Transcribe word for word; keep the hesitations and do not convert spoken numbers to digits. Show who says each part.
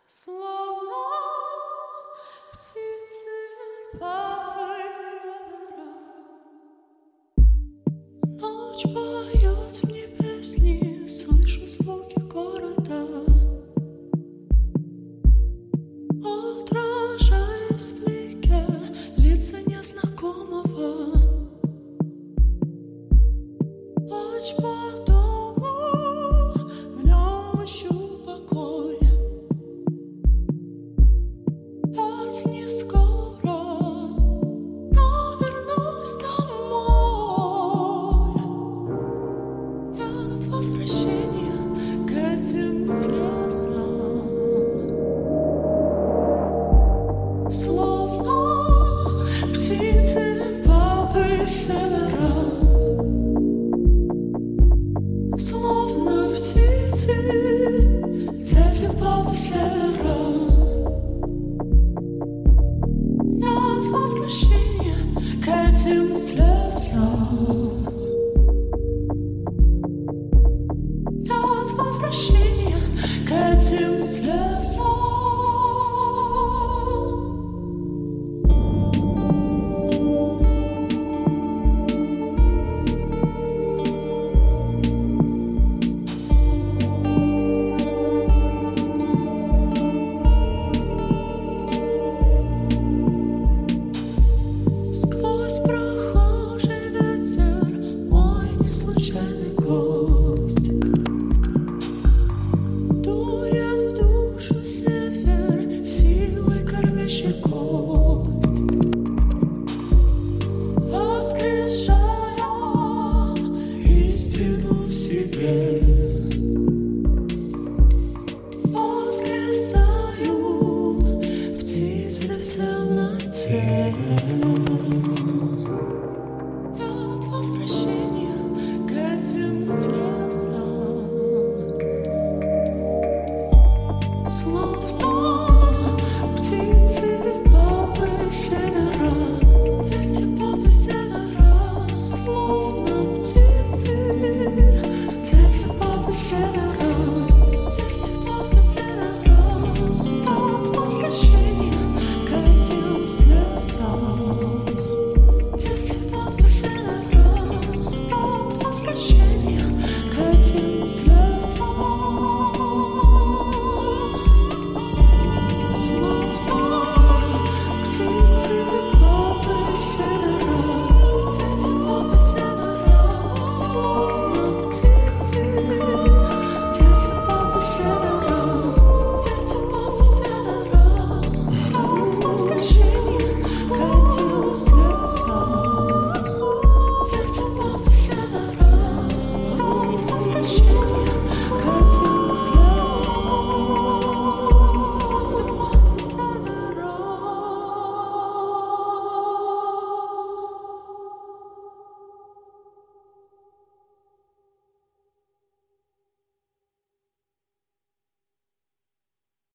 Speaker 1: Словно птицы папы севера. Ночь поет мне песни, слышу звуки города, отражаясь в блике лица незнакомого. Плачь по дому, в нем ищу покой. Пять не скоро, но вернусь домой. Нет возвращения к этим слезам. Словно птицы папы севера. Словно птицы, дети папы севера. Нет возвращения к этим слезам. Нет возвращения.